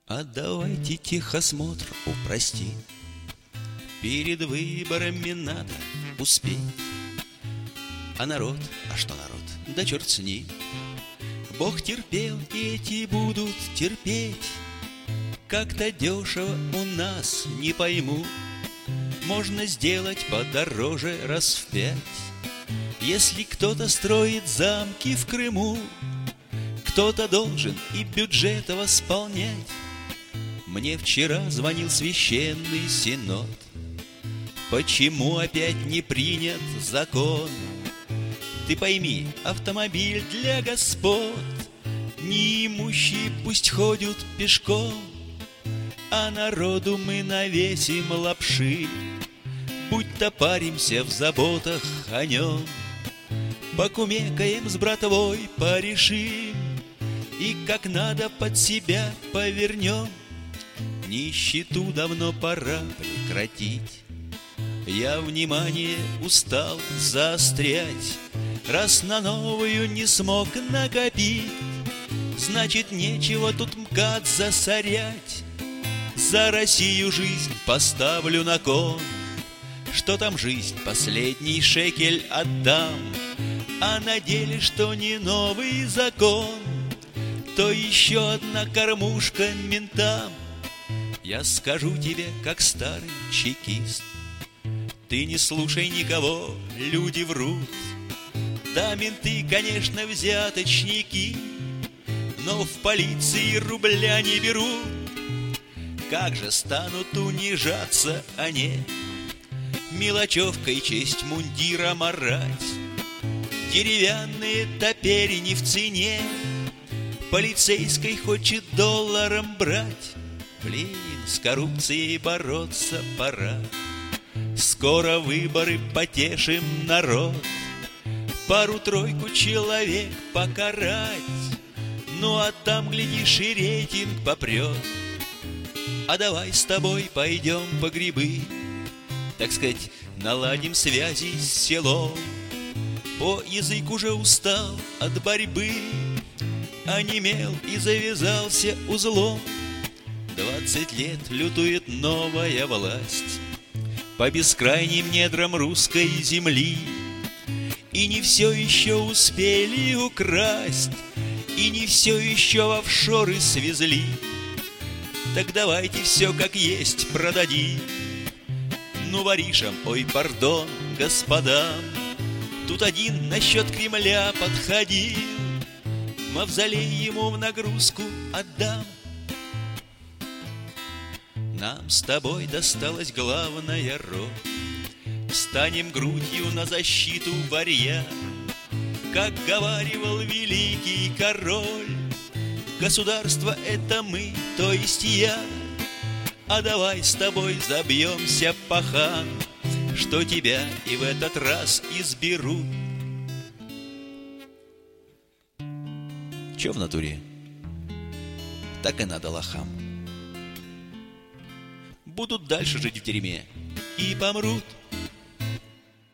А давайте техосмотр упростим. Перед выборами надо успеть. А народ, а что народ? Да черт с ним. Бог терпел, и эти будут терпеть. Как-то дешево у нас, не пойму. Можно сделать подороже раз в 5. Если кто-то строит замки в Крыму, кто-то должен и бюджет восполнять. Мне вчера звонил священный синод. Почему опять не принят закон? Ты пойми, автомобиль для господ. Неимущие пусть ходят пешком, а народу мы навесим лапши. Будь-то паримся в заботах о нем, покумекаем с братвой, порешим, и как надо под себя повернем. Нищету давно пора прекратить. Я внимание устал заострять. Раз на новую не смог накопить, значит, нечего тут МКАД засорять. За Россию жизнь поставлю на кон. Что там жизнь, последний шекель отдам. А на деле, что не новый закон, то еще одна кормушка ментам. Я скажу тебе, как старый чекист: ты не слушай никого, люди врут. Да, менты, конечно, взяточники, но в полиции рубля не берут. Как же станут унижаться они, мелочевкой честь мундира марать. Деревянные топери не в цене, полицейской хочет долларом брать. Блин, с коррупцией бороться пора. Скоро выборы, потешим народ. Пару-тройку человек покарать. Ну а там, глядишь, и рейтинг попрет. А давай с тобой пойдем по грибы, так сказать, наладим связи с селом. О, язык уже устал от борьбы, онемел и завязался узлом. 20 лет лютует новая власть по бескрайним недрам русской земли. И не все еще успели украсть, и не все еще в офшоры свезли. Так давайте все как есть продадим. Ну, воришам, ой, пардон, господам, тут один насчет Кремля подходил. Мавзолей ему в нагрузку отдам. Нам с тобой досталась главная роль. Встанем грудью на защиту варья. Как говаривал великий король, государство — это мы, то есть я. А давай с тобой забьемся, пахан, что тебя и в этот раз изберут. Че в натуре? Так и надо лохам. Будут дальше жить в дерьме и помрут.